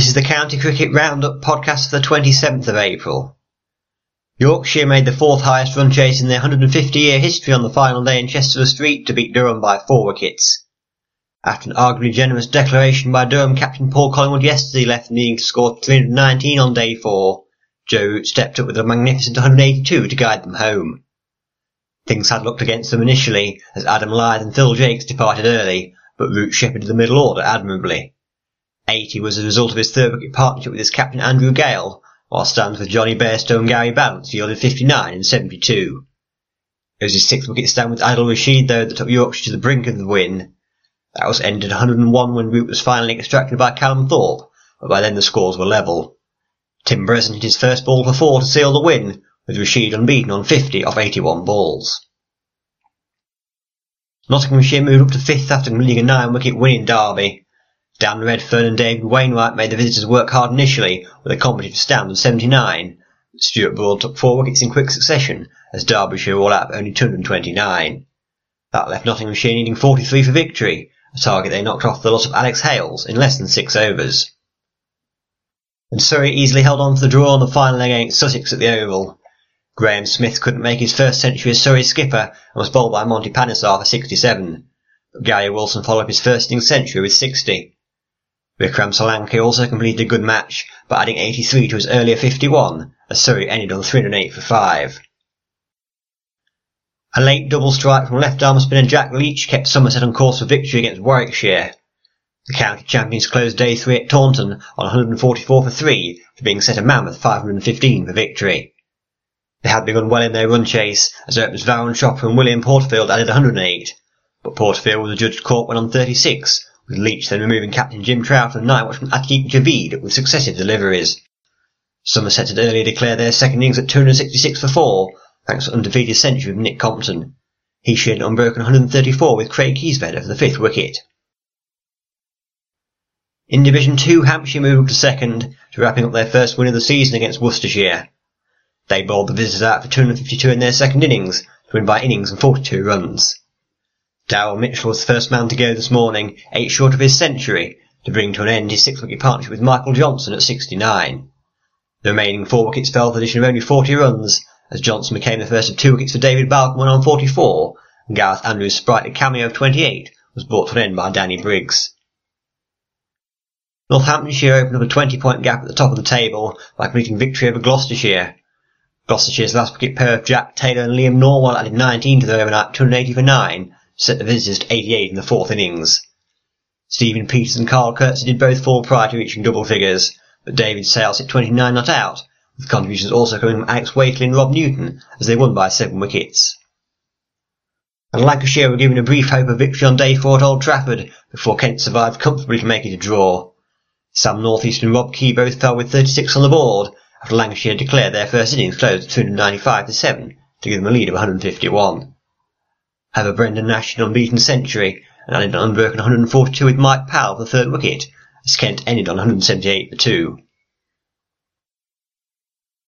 This is the County Cricket Roundup podcast for the 27th of April. Yorkshire made the fourth highest run chase in their 150-year history on the final day in Chester Street to beat Durham by 4 wickets. After an arguably generous declaration by Durham captain Paul Collingwood yesterday left them needing to score 319 on day 4, Joe Root stepped up with a magnificent 182 to guide them home. Things had looked against them initially as Adam Lyth and Phil Jakes departed early, but Root shepherded the middle order admirably. 80 was the result of his third wicket partnership with his captain Andrew Gale, while stands with Johnny Bairstow and Gary Ballance yielded 59 and 72. It was his sixth wicket stand with Adil Rashid though that took Yorkshire to the brink of the win. That was ended 101 when Root was finally extracted by Callum Thorpe, but by then the scores were level. Tim Brereton hit his first ball for 4 to seal the win, with Rashid unbeaten on 50 off 81 balls. Nottinghamshire moved up to 5th after winning a 9-wicket win in Derby. Dan Redfern and David Wainwright made the visitors work hard initially with a competitive stand of 79. Stuart Broad took 4 wickets in quick succession as Derbyshire were all out for only 229. That left Nottinghamshire needing 43 for victory, a target they knocked off the loss of Alex Hales in less than 6 overs. And Surrey easily held on for the draw on the final leg against Sussex at the Oval. Graham Smith couldn't make his first century as Surrey skipper and was bowled by Monty Panesar for 67, but Gary Wilson followed up his first innings century with 60. Vikram Solanki also completed a good match by adding 83 to his earlier 51 as Surrey ended on 308 for 5. A late double strike from left-arm spinner Jack Leach kept Somerset on course for victory against Warwickshire. The county champions closed day 3 at Taunton on 144 for 3 for being set a mammoth 515 for victory. They had begun well in their run chase as openers Varun Chopra and William Porterfield added 108, but Porterfield was adjudged caught when on 36, with Leach then removing captain Jim Trout and night watchman Atiq Javid with successive deliveries. Somerset had earlier declared their second innings at 266 for 4, thanks to an undefeated century of Nick Compton. He shared an unbroken 134 with Craig Kieswetter for the 5th wicket. In Division 2, Hampshire moved up to 2nd, to wrapping up their first win of the season against Worcestershire. They bowled the visitors out for 252 in their second innings, to win by innings and 42 runs. Darrell Mitchell was the first man to go this morning, 8 short of his century, to bring to an end his 6-wicket partnership with Michael Johnson at 69. The remaining 4 wickets fell for the addition of only 40 runs, as Johnson became the first of 2 wickets for David Balcombe on 44, and Gareth Andrews' sprightly cameo of 28 was brought to an end by Danny Briggs. Northamptonshire opened up a 20-point gap at the top of the table by completing victory over Gloucestershire. Gloucestershire's last wicket pair of Jack Taylor and Liam Norwell added 19 to their overnight 280 for 9, to set the visitors to 88 in the 4th innings. Stephen Peters and Carl Kurtz did both fall prior to reaching double figures, but David Sales hit 29 not out, with contributions also coming from Alex Waitley and Rob Newton as they won by 7 wickets. And Lancashire were given a brief hope of victory on day 4 at Old Trafford before Kent survived comfortably to make it a draw. Sam Northeast and Rob Key both fell with 36 on the board after Lancashire declared their first innings closed at 295 for 7 to give them a lead of 151. However, Brendan Nash had an unbeaten century and added an unbroken 142 with Mike Powell for the 3rd wicket as Kent ended on 178 for 2.